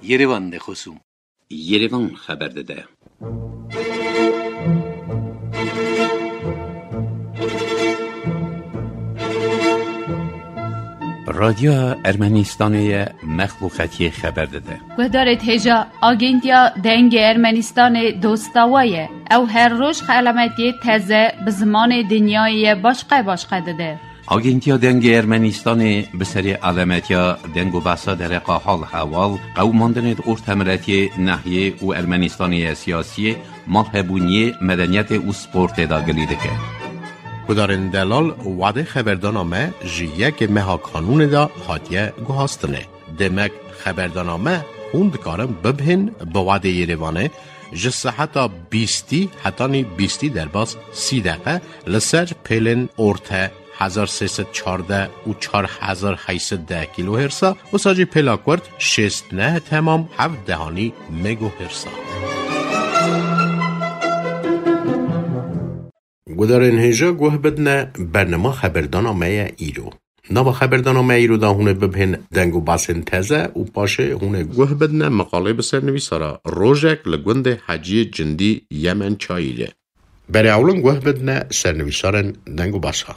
Yerevan de خصوم Yerevan xəbər də. رادیو ارمنستانی مخلوقاتی خبر داده. گذارت هجا آگنتیا دنگ ارمنستان دوستاویه او هر روز علامتی تازه به زمان دنیای باشقه داده. آگنتیا دنگ ارمنستان به سری علامتیا دنگ و بحثا در حال حوال قوماندن ارتمراتی ناحیه و ارمنستانی سیاسی مرحبونی مدنیت و سپورت داگلیده که. گدارن دلال وعده خبردانامه جیه که مها قانون دا هاتیه گوهاستنه. دمک خبردانامه خوندکارم ببهن به وعده یروانه جسه حتی 20 در باز 30 دقیقه لسر پیلن ارته 1314 و 4810 کیلو هرسا و ساجی پیلاکورد 69 تمام 7 دهانی مگو هرسا. گذارن هجا گوه بدنه برنامه خبردانامه ایرو. نوا خبردانامه ایرو دا هونه ببهن دنگو باسن تزه و پاشه هونه گوه بدنه مقاله بسر نویسارا روژک لگوند حجی جندی یمن چاییله. برای اولن گوه بدنه سرنویسارن دنگو باسا.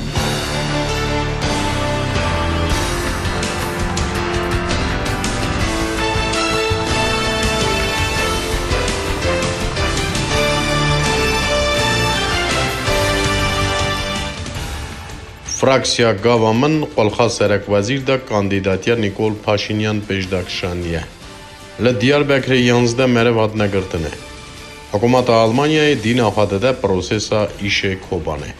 فراکسیا گاوامن قلخا سرک وزیر دا کاندیداتیا نیکول پاشینیان پیشداکشانیه. لدیار بکر 11 مرو هات نگرتنه. حکومت آلمانیای دین آخواده ده پروسیسا ایشه کوبانه.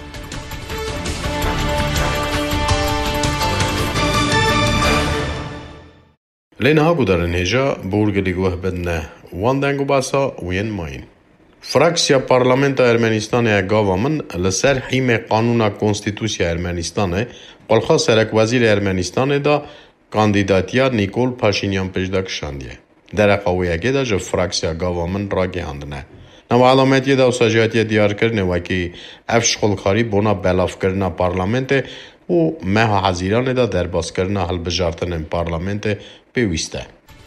لینها گودارن هجا بورگلی گوه بدنه وان دنگو باسا وین ماین. فراکسیا پارلمنت ارمنستان گاوامن لسر حیم قانون کنستیتوسیا ارمنستان قلخا سرک وزیر ارمنستان دا کاندیداتیا نیکول پاشینیان پیشداکشاندیه. در قویه دا جو فراکسیا گاوامن را گهاندنه. نو علامتی دا ساجاتی دیار کرنه وکی افش خلخاری بونا بلاف کرنا پارلمنت و مها حزیران دا در باز کرنا حل بجارتن پارلمنت پیوسته.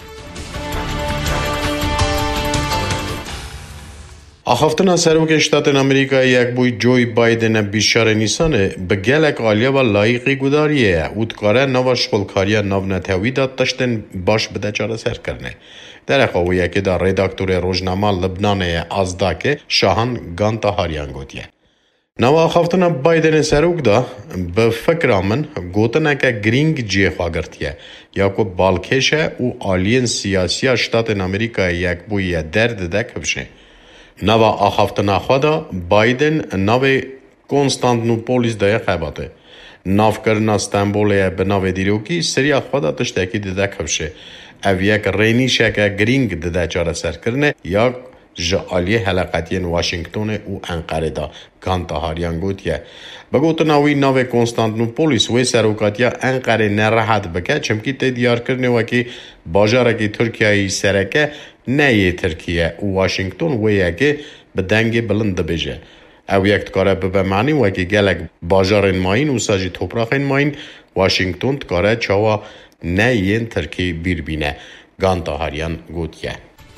آخفتنا سروک شتات امریکا یک بوی جوی بایدن بیشار نیسانه به گلک آلیا و لایقی گداریه اودکاره نواش خلکاریا نو نتوی داد تشتن باش بده چاره سر کرنه. در قویه که در رداکتور روزنامه لبنان ازداک شاهان گانتا هاریان گوتیه. نو آخفتنا بایدن سروک دا به فکر آمن گوتنه که گرینگ جیه خواگرتیه یا که بالکشه و آلین سیاسی شتات امریکا یک بوی درد ده کبشه. نوا آخفتنا خدا بایدن نوی کنستانتنوپولیس دای خباته. ناو کرنا استانبولیه به نوی دیروکی سریا خدا تشتکی دیده کبشه. او یک رینیشه که گرینگ دیده چاره سر کرنه یا جعالی حلقاتین واشنگتون و انقره دا کانتا هاریان گوتیه. بگوت نوی نوی کنستانتنوپولیس وی سروکاتیا انقره نراحت بکه چمکی تی دیار کرنه وکی باجارکی ترکیهی سرکه نه ترکیه و واشنگتن ویه که به دنگ بلند بجه. او یک تکاره به معنی وکی گلک باجار ماین و ساجی توپراخ ماین واشنگتن تکاره چاوا نه این ترکی بیر بینه. گانتا هاریان گوتیه.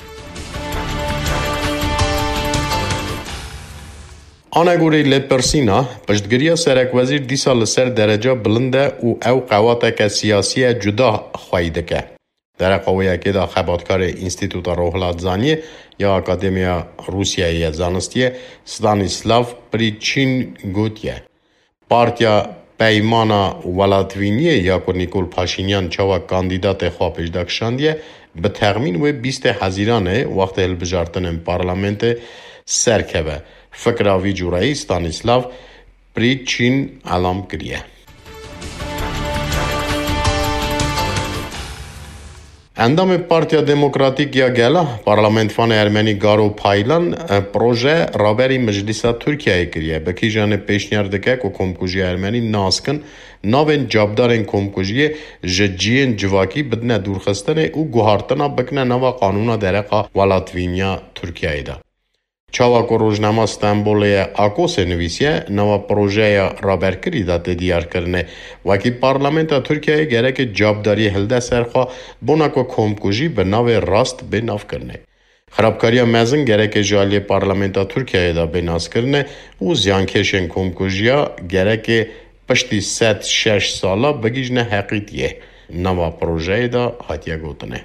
آنگوری لپرسینا پشتگیری سرک وزیر دیسا لسر درجه بلنده و او قواته که سیاسی جدا خواهیده که. در قویه که دا خباتکار انستیتوت روحلات زانی یا اکادمیا روسیایی زانستیه ستانیسلاف پریچین گوتیه. پارتیا پیمانا ولاتوینیه یا که نیکول پاشینیان چاوا کاندیدات خواه پیشداکشاندیه به تخمین و 20 حزیرانه وقت البجارتن پارلمنت سرکبه. فکر آوی جورایی ستانیسلاف پریچین علام کریه. اندام پارتیا دموکراتیک یا گلا پارلمنت فان ارمنی گارو پایلان پروژه رابری مجلسا ترکیه کریه بکی جان پیشنیاردکه که کمکوژی ارمنی ناسکن ناوین جابدارن کمکوژی ججین جواکی بدنه دورخستن او گوهارتنا بکنه نوا قانونا درقا ولاتوینیا ترکیه دا. Çavako rojnama Stenbolê Akosê nivîsiye nava projeya raberkirî da tê diyarkirine. Wekî parlamenta Tirkiyeyê gereke cavdariyê hilde serxwe bona ku komkujî bi navê rast bê navkirine. Xerabkariya mezin gereke ji aliyê parlamenta Tirkiyeyê da bê nazkirine û ziyankêşên komkujiya gereke piştî 6 sala bigîjne heqîtiyê. Nava projeyê da hatiye gotine.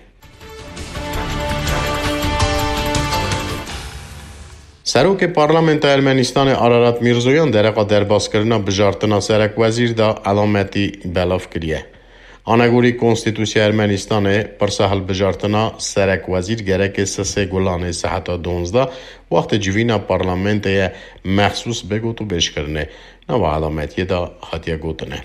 Serokê Parlamenta Ermenistanê Ararat Mirzoyan dereqa derbaskirina bijartina Serekwezîr da elametî belav kiriye. Anegorî Konstitûsiya Ermenistanê pirsa hilbijartina Serekwezîr gereke Sisê Gulanê seheta 12 wextê civîna parlamentê mexsûs bêgot û bêjkirinê. Nava elametiyê da hatiye gotine.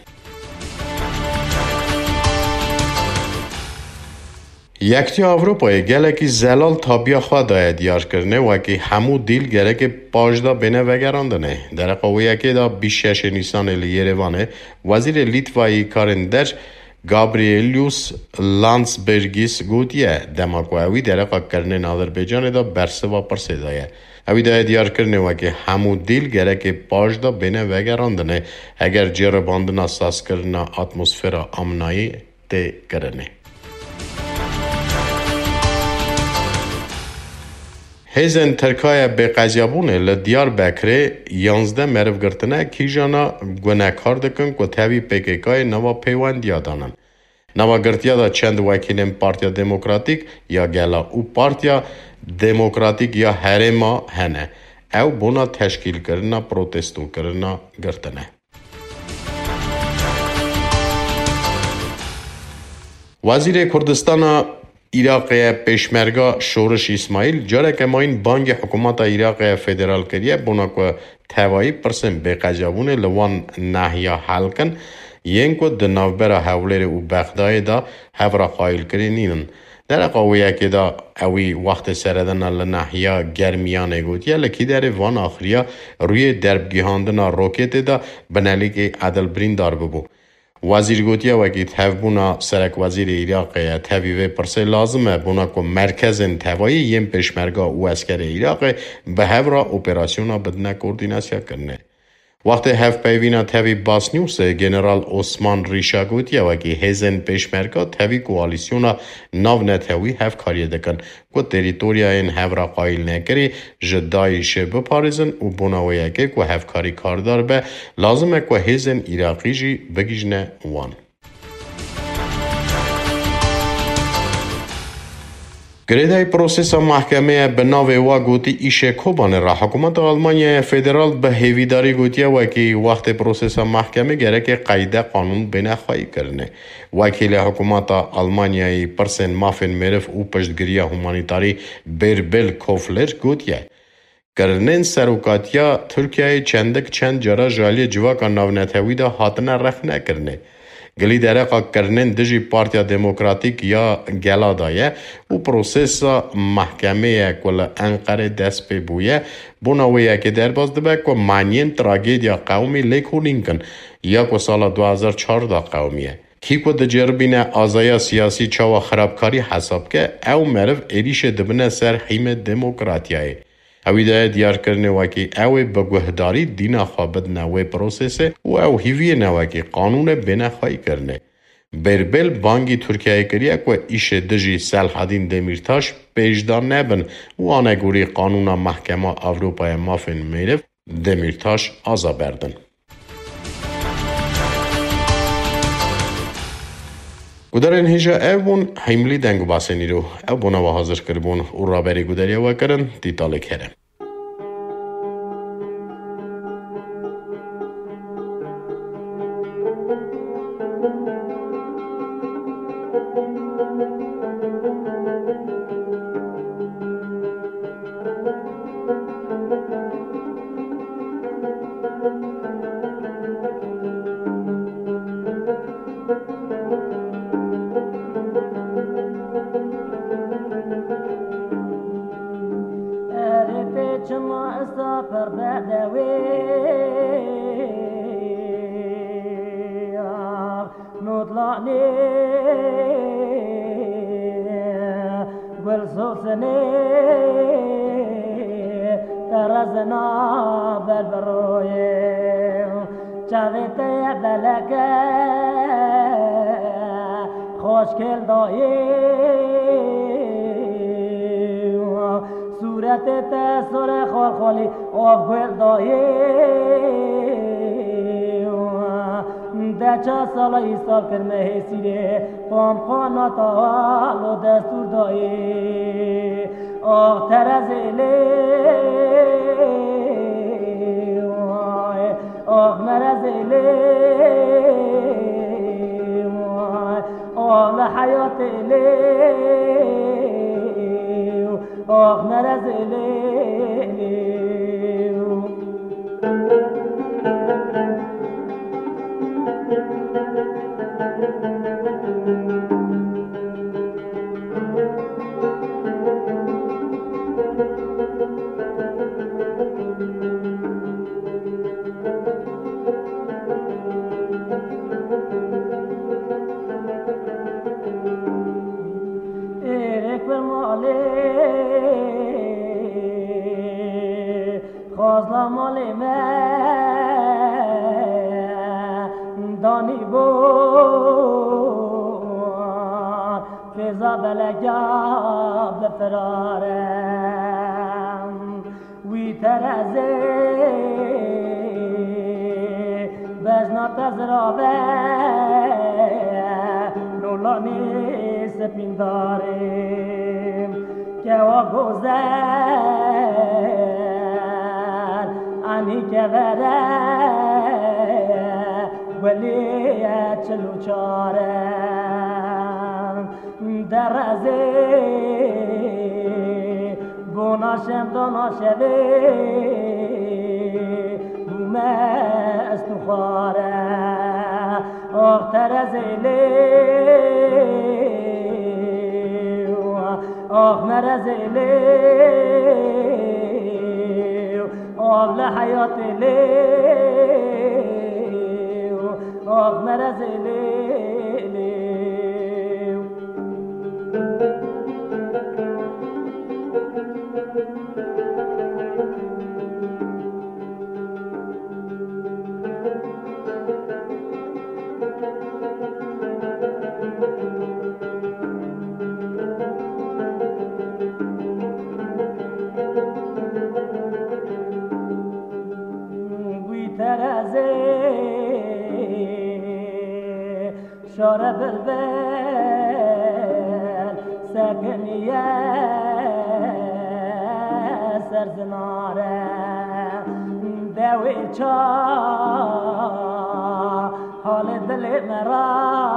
Yekîtiya Avrupayê gelekî zelal tabiya xwe daye diyarkirine wekî hemû dîl gereke paj da bêne vegerandinê. Dereqa wê yekê da 26 Nîsanê li Yerêvanê Wezîrê Lîtvayê karên der Gabrielius Landsbergis gotiye dema ku ew dereqa kirinên Azerbaycanê da bersiva pirsê daye. Ew daye diyarkirinê wekî hemû dîl gereke paj da bêne vegerandinê eger ceribandina sazkirina atmosfera amnayî tê kirinê. Hêzên Tirkaya bêqeziyabûnê li Diyarbekirê 11 merivgirtine kîjana gunekar dikin ku tevî PKKyê nava peywendiya danin. Navagirtiya da çend wekîlên Partiya Demokratîk ya Gela û Partiya Demokratîk ya Herêma hene. Ew bona teşkîlkirina protestokirina girtine. Wezîrê Kurdistana Iraqê Pêşmerga Şoriş İsmaîl careke mayîn bangê hikûmeta Iraqê federal kiriye bona ku tevayî pirsên bêqeziyabûnê li wan nehiya helkin yên ku di navbera Hewlêrê û Bexdayê da hevra qayîlkirî nînin. Dereqa wê yekê da ewî wextê seredina li nehiya germiyanê gotiye li kîderê van axiriya rûyê derbgîhandina roketê da binelîkê Edilbrîndar bibû. Wezîr gotiye wekî tevbûna Serekwezîrê Iraqê tevî vê pirsê lazim e bona ku merkezên tevayî yên Pêşmerga û eskerê Iraqê bi hevra operasyona bidine koordînasyakirinê. Wextê hevpeyvîna tevî Basnûsê General Osman Rîşa gotiye wekî hêzên Pêşmerga tevî koalîsyona navnetewî hevkariyê dikin ku terîtoryayên hevra qayîl nekirî ji Daişê biparêzin û bona wê yekê ku hevkarî kardar be lazim e ku hêzên Iraqî jî bigîjne wan. Girêdayê prosesa mehkemeyê bi navê wa gotî îşê Kobanê ra hikûmeta Almanyayê federal bi hêvîdarî gotiye wekî wextê prosesa mehkemê gereke qeyde qanûn bêne xweyîkirinê. Wekîlê hikûmeta Almanyayê pirsên mafên meriv û piştgiriya humanitarî Bêrbel Kofler gotiye. Kirinên serokatiya Tirkiyeyê çendik çend cara ji aliyê civaka navnetewî de hatine rexnekirinê. Gilî dereqa kirinên dijî Partiya Demokratîk ya Gela da ye û prosesa mehkemeyê ku li Enqerê dest pê bûye bona wê yekê derbas dibe ku maniyên tragêdya qewmî lêkolîn kin ya ku sala 2014 qewmî ye. Kî ku diceribîne azaya siyasî çawa xerabkarî hesab ke ew meriv êrişê dibine ser hîmê demokratiyayê. Ewî daye diyarkirinê wekî ew ê bi guhdarî dîna xwe bidine wê prosesê û ew hîviyê wekî qanûnê bêne xweyîkirinê. Bêrbel bangî Tirkiyeyê kiriye ku îşê dijî Selhedîn Demirtaş pêşda nebin û anegorî qanûna Mehkema Avrupaya Mafên Meriv Demirtaş aza berdin. Gudarên hêja ev bûn heymlî deng û basên îro. Ew bona we hazir kiribûn û raberî guderiya we kirin dîtalê here. ترزنا بربروی چاویت بلکه خوشگل دایی صورت تسر خالخالی آفگل دایی دچا سالا ایسال کرمه سیره پام خاناتا و دستور دایی آخ ترزیلی آخ مرزیلی آخ لحیاتیلی آخ مرزیلی خواستم مالی من دانی بود فضا بلگا بفرارم وی ترزه بجنا تزرابه نولانی سپین داریم که و گذر انی که وره ولی چلو چارم در رزه بوناشم دوناشوی بومه استخاره آخ ترزیلی آخ مرزیلی آخ لحیاتیلی آخ مرزیلی شاره بلبل سکنیه سرزناره دوی چا حال دل مرا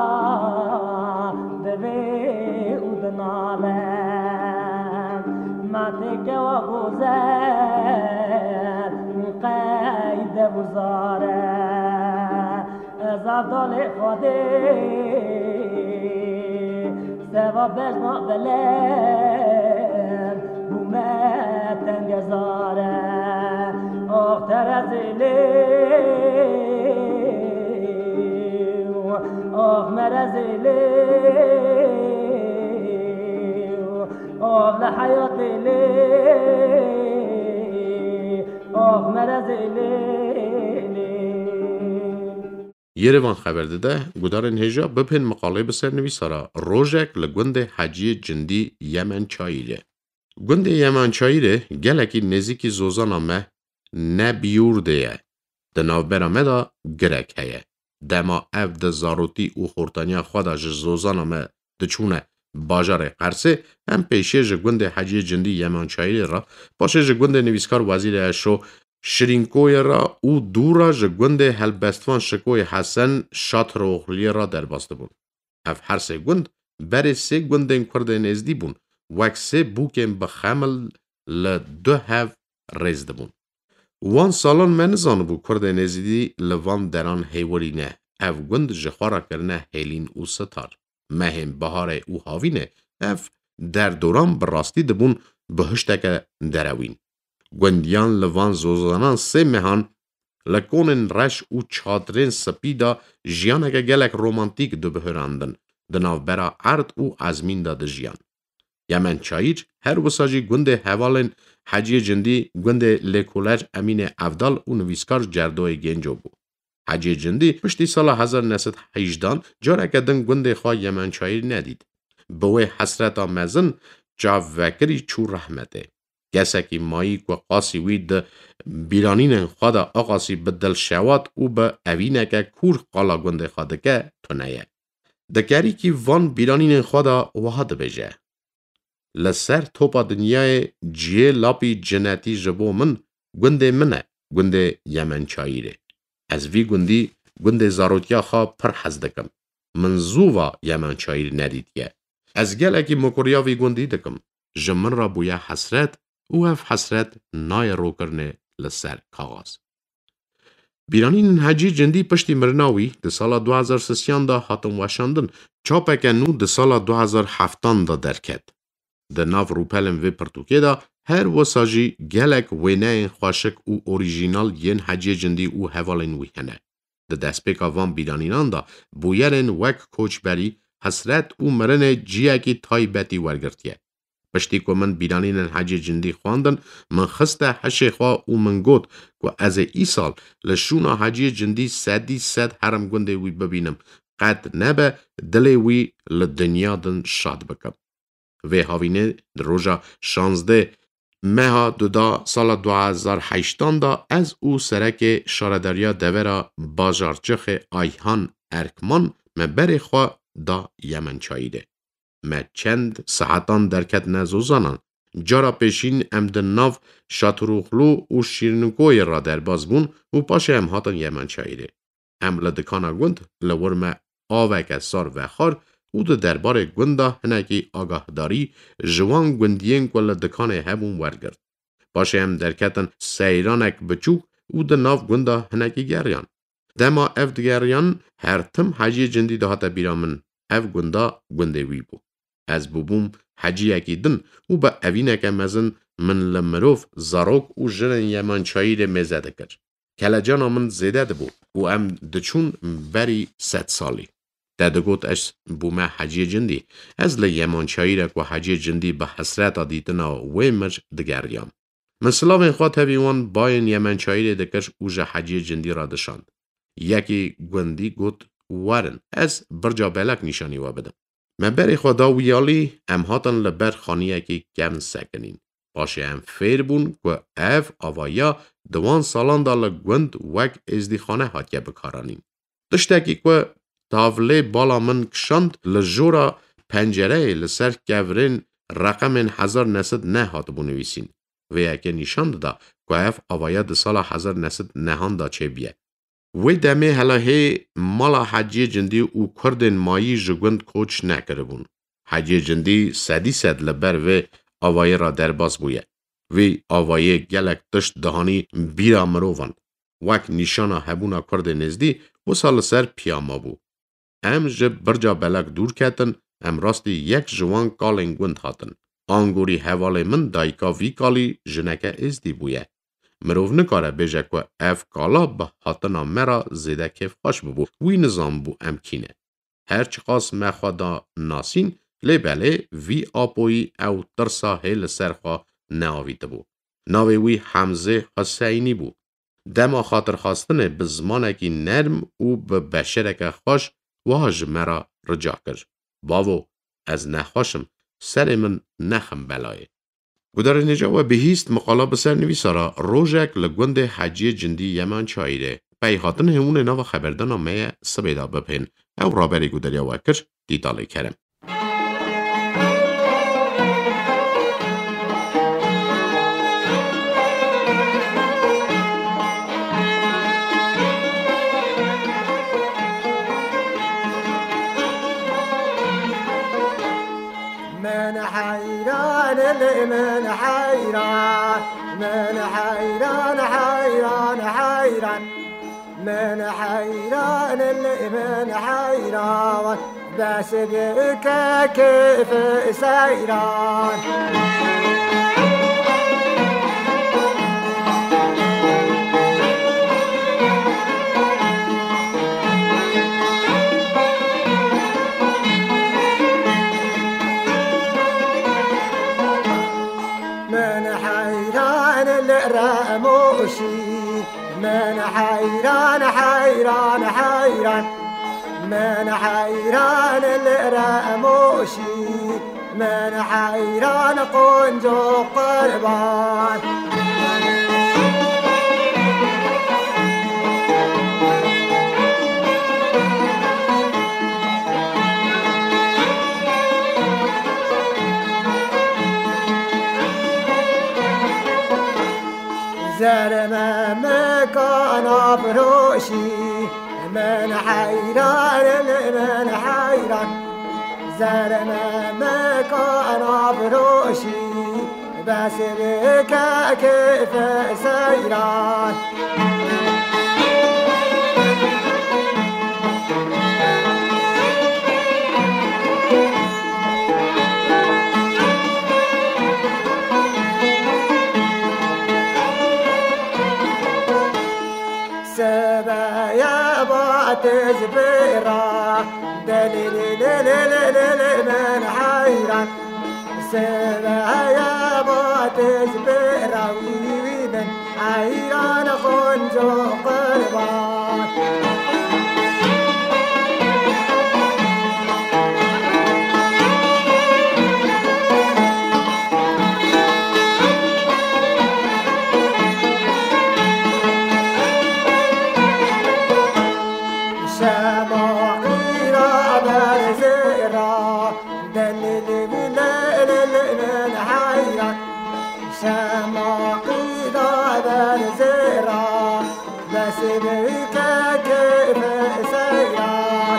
دوی اودناله ماتی که و گوزر قید بزاره زادال خودی سوا بجنا بلند بومه تنگزاره آخ ترزیلی آخ مرزیلی آخ لحیاتیلی آخ مرزیلی یروان خبر داده گودارن هجا بپن مقاله بسر نویسارا روژک لگوند حجی جندی یمن چاییره. گوند یمن چاییره گلکی نزیکی زوزانا مه نبیورده دناو برامه دا گرک هیه. دما او ده زاروتی او خورتانیا خوادا زوزانا مه دچونه باجار قرسه هم پیشه جگوند حجی جندی یمن چاییره را باشه جگوند نویسکار وزیر اشو شرینکوی را او دورا جگوند هلبستوان شکوی حسن شات روخلی را در باسته بون. اف هر سه گوند بر سه گوندن کرده نزدی بون وک سه بوکن بخمل لدو هف رزده بون. وان سالان من زانو بو کرده نزدی لوان دران هیوری نه. اف گوند جخوارا کرنه هیلین او ستار. مهم بهار او هاوینه اف در دوران براستی دبون بهشتک دروین. گوندیان لوان زوزانان سه مهان لکونن رش او چادرین سپیدا جیانک گلک رومانتیک دو بهراندن دناو برا عرد او ازمین دا ده جیان. یمن چاییج هر وساجی گونده حوالن حجی جندی گوند لیکولر امین افدال و نویسکار جردوی گنجو بو. حجی جندی پشتی سال 1918 جاره کدن گوند خواه یمنچایی ندید. بوی حسرت آمزن جاوکری چو رحمته. گسکی مایی که قاسی وید بیرانین خدا آقاسی بدل شوات او به اوینه که کور قالا گوند خواده که تونهیه. دکاری که وان بیرانین خدا وحاد بجه. لسر توپا دنیای جیه لاپی جنتی جبو من گوند منه گوند یمنچایی ره. از وی گوندی گوند زاروتیا خواه پر حزدکم. منزووا یمنچایی ندید که. از گلکی مکوریا وی گوندی دکم. جمن را بویا حسرت او اف حسرت نای رو کرنه لسر کاغاز. بیرانین حجی جندی پشتی مرناوی ده سال 2013 دا هاتم وشاندن چاپک نو ده سال 2007 دا درکت. ده ناف روپلم وی پرتوکه دا هر وساجی گلک وینه خواشک او اوریجینال ین حجی جندی او حوالین وی هنه. ده دستپیک آوان بیرانینان دا بویرن وک کوچبری حسرت او مرن جیاکی تایبتی ورگرتیه. پشتی که من بیرانین حجی جندی خواندن من خسته حشی خواه او من گود که از ای سال لشونا حجی جندی 100 حرم گنده وی ببینم قد نبه دلی وی لدنیا دن شاد بکم. وی هاوینه در روژا 16 مها دودا سال 2008 دا از او سرک شاردریا دورا بازارچخ آیهان ارکمان مبر خواه دا یمنچاییده. ما چند ساعتان درکت نزوزانان. جارا پیشین ام د ناو شاتروخلو و شیرنگوی را در باز بون و پاش ام هاتن یمنچاییده. ام لدکانا گوند لورم آوک سار و خار او د دربار گوندا هنکی آگاهداری جوان گوندین که لدکان هبون ورگرد. پاش ام درکتن سیرانک بچوک او د ناو گوندا هنکی گریان. دما اف دگریان هر تم حجی جندی دهات بیرامن اف گوندا گونده وی بو. از بوبوم حجی اکی دن و با اوینک مزن من لمروف زاروک و جرن یمنچایی ره مزده کر. کلجانا من زیده ده بو و ام دچون بری 100 سالی. دادگوت اش بومه حجی جندی از لیمنچایی ره و حجی جندی به حسرت دیتنا و مج دگریام. مثلا خواه تبیوان باین یمنچایی ره دکش و جه حجی جندی را دشاند. یکی گوندی گوت وارن از برجا بلک نشانی و بدم. مبری خدا ویالی ام هاتن لبر خانیه که کم سکنین. باشه ام فیر بون که اف آوایا دوان سالان دا لگوند وک ازدی خانه هاتیه بکارانین. دشتکی که تاوله بالا من کشند لجورا پنجره لسر کورین رقم 1900 هات بونویسین. و یکی نشاند دا که اف آوایا ده سال 1900 نهان دا چه بیه. وی دمه هلاهی مالا حجی جندی او کردن مایی جگوند کوچ نکره بون. حجی جندی 100 لبر و آوایی را در باز بویه. وی آوایی گلک تشت دهانی بیرا مروان. وک نشانا هبونا کرد نزدی و سال سر پیاما بو. ام جب برجا بلک دور کتن ام راستی یک جوان کالن گوند هاتن. آنگوری حواله من دایکا وی کالی جنکه ازدی بویه. مروف نکاره بیجه که اف کالا به حاتنا مرا زیده کف خوش ببو وی نظام بو امکینه. هرچی قاس مخوادا ناسین لی بله وی آپوی او ترسا هیل سرخوا ناویده بو. ناوی وی حمزه حسینی بو. دما خاطر خواستنه به زمانکی نرم و به بشرک خوش واج مرا رجا کر. باو از نخوشم سر من نخم بلایه. گودار نجا و بهیست مقالا بسر نویسارا روژک لگوند حجی جندی یمنچایی ره پی خاطن همون ناو خبردانا مه سبیدا بپین او رابری گوداریا وکر دیتالی کرم. من حيران من حيران من حيران حيران حيران من حيران من حيران بس بك كيف سيران من حيران حيران حيران من حيران الراموشي من حيران قنجو قربان زرم مكان بروشي من حيران من حيران زرم مكان بروشي بس بك كيف سيران تزبيرا دليل من حيران سبايا بات زبيرا ويبن حيران خنجو قربان بك كيف سيران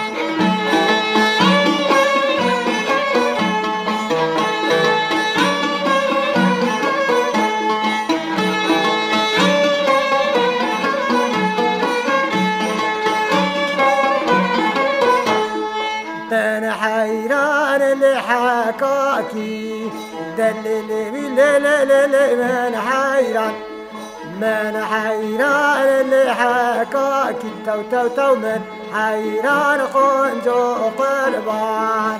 تن حيران لحكاكي دلل من حيران من حيران اللي حكاك تو من حيران خنجو قربان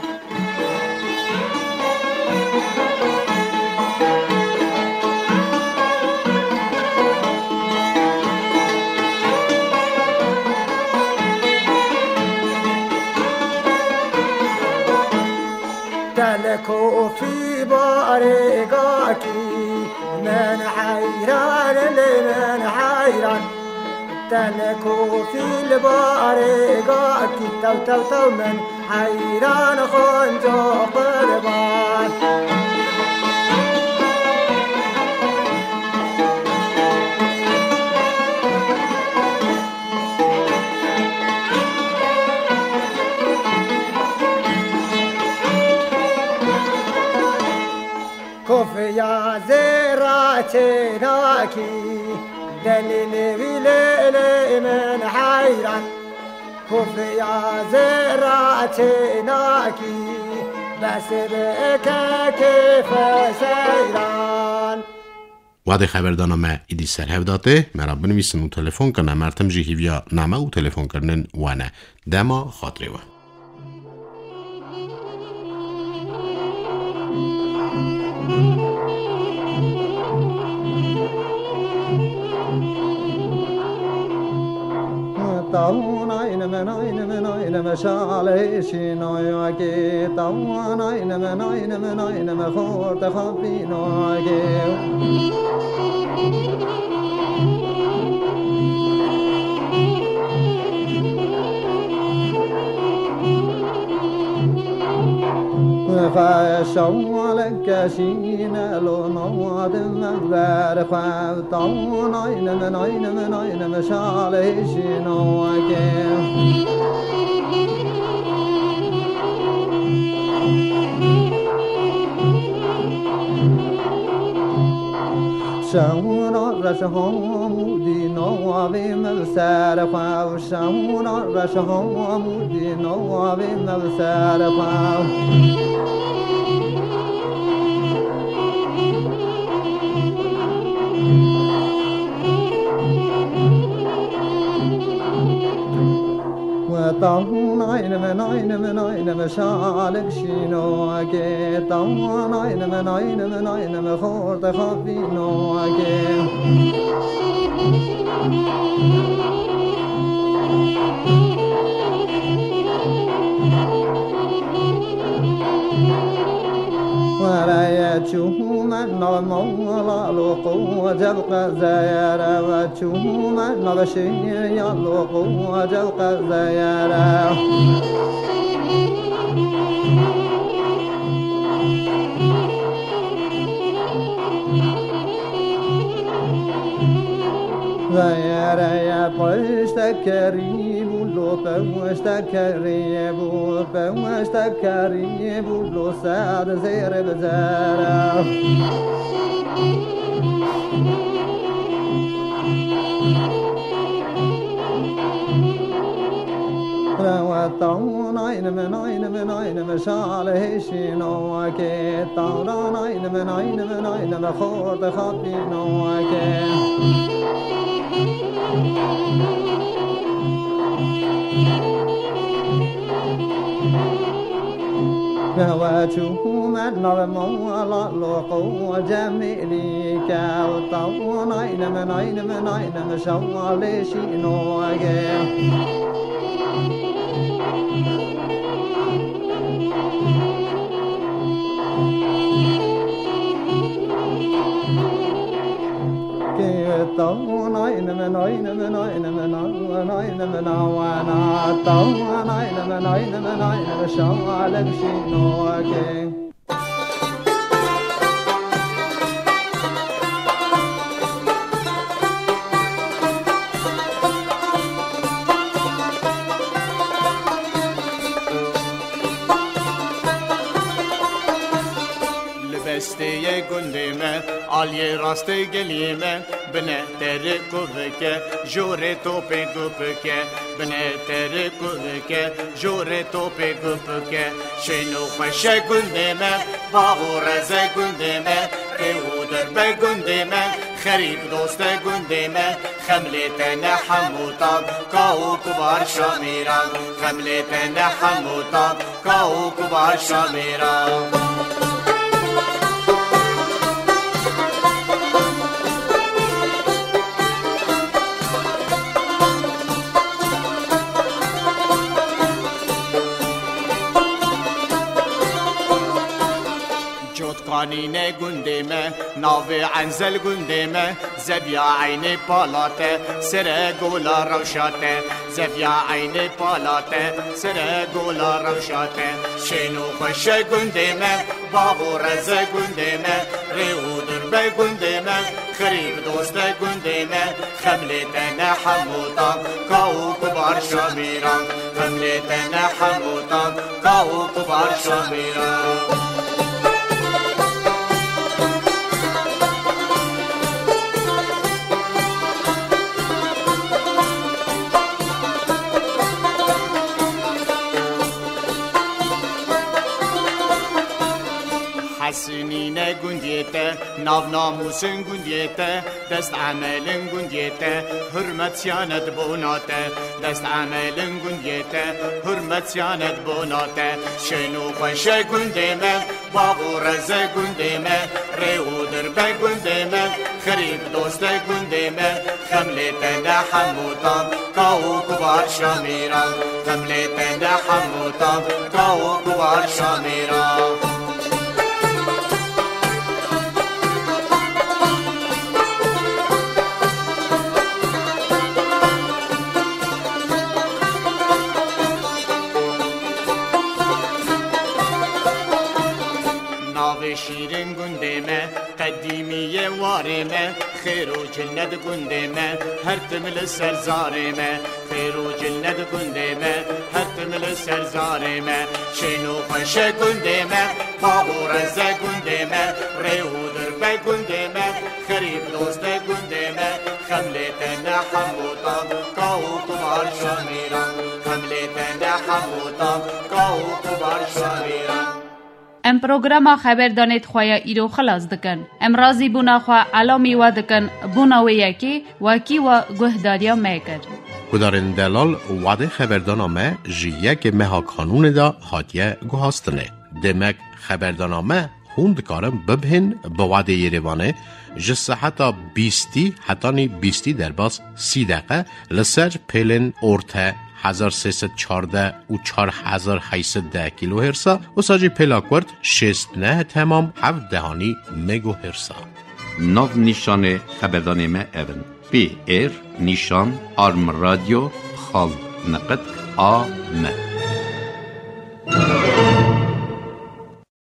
تلكو في بارقاكي من حيران من حيران تلكو في البارقاك تو من حيران خنجو قربان كوفيا زراتناكي دليل من حيران كوفيا زراتناكي بس بك كيف سيران وعده خبردانامه ایدی سرهوداته مرا بنویسن و تلفن کنه مرتم جهیویا نامه و تلفن کرنن وانه دما خاطره و تاون عين من مشالش نوياكي تاون عين من مخورت خبي نوياكي فشوالك شين لو نواد مبار خاطون عين من مشالش نوياكي شاون رشهامودی نوابی مبسر خواو شاون رشهامودی نوابی مبسر خواو طاون عين من مشالك شينوكي طاون عين من مخورت خفينوكي چوم مولا لقو جلق زيارة وچوم نبشي لقو جلق زيارة زيارة يا پشت کریم لو پشت کریم پشت کریم لو سعد زیر بزاره رواتون عين من عين من عين مشاله شينو كي طوران عين من عين من عين مخورد خاطينو كي وشوم مولا لقو جميلي كوطون عين من عين من عين مشاله شينو كي طون عين من عين من عين من عين من وانا طون عين من عين من عين مشاعل بشينوكي لبسته گندمه آلی راست گلیمه بنه تر کوکه جوره توپه گوپکه بنه تر کوکه جوره توپه گوپکه شنو خوش گندمه باغو رز گندمه قیودر به گندمه خریب دوست گندمه خملتن حموتان کاو کبار شامیران خملتن حموتان کاو کبار شامیران قانين قندمة ناوي عنزل قندمة زبيا عيني بالاته سرقولا روشاته زبيا عيني بالاته سرقولا روشاته شنو خوش قندمة باغو رز قندمة ريودر بقندمة خريب دوست قندمة خملتنا حموطان كاو كبار شاميران خملتنا حموطان كاو كبار شاميران حسنين قنديته ناف ناموس قنديته دست عمل قنديته حرمت سيانت بوناته دست عمل قنديته حرمت سيانت بوناته شنو خوش قندمه باغو رز قندمه ريودر بقندمه خريب دوست قندمه خملتن حموطان كاو كبار شاميران خملتن حموطان كاو كبار شاميران شیرین گندمه قدیمیه وارمه خیر و جنت گندمه هر تمل سرزارمه خیر و جنت گندمه هر تمل سرزارمه شنو خوش گندمه باغو رز گندمه ریودر به گندمه خریب دوست گندمه خملتن حموطان کاو کبار شامیران خملتن حموطان کاو کبار شامیران ام پروگراما خبر دانید خواه ایرو خلاص دکن. ام رازی بونا خواه علامی و دکن بونا و یکی واکی و گهداریا میکر. کدارن دلال وعده خبردانامه جیه مها کانون دا هاتیه گوهاستنه. دمک خبردانامه خوند کارم ببهن با وعده یریوانه جسه حتی 20 حتی 20 در باز 30 دقیقه لسر پیلن ارته 4314 و 4810 کیلوهرتز و ساجی پلاکورد 69 تمام 7 مگاهرتز. ناو نیشان خبردان ما اون پی ایر نیشان آرم رادیو خال نقد آ م